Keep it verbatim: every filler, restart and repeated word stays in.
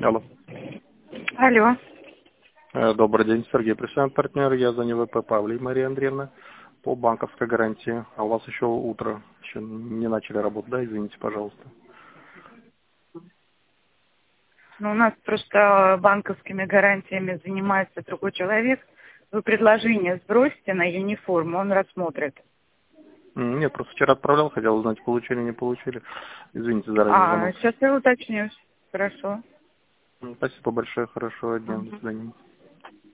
Алло. Алло. Э, Добрый день, Сергей, президент партнер. Я за НВП Павлий Мария Андреевна по банковской гарантии. А у вас еще утро, еще не начали работать, да? Извините, пожалуйста. Ну, у нас просто банковскими гарантиями занимается другой человек. Вы предложение сбросьте на юниформу, он рассмотрит. М, Нет, просто вчера отправлял, хотел узнать, получили, не получили. Извините за ранний А звонок. сейчас я уточнюсь. Хорошо. М, Спасибо большое, хорошего дня, до Мгм. свидания.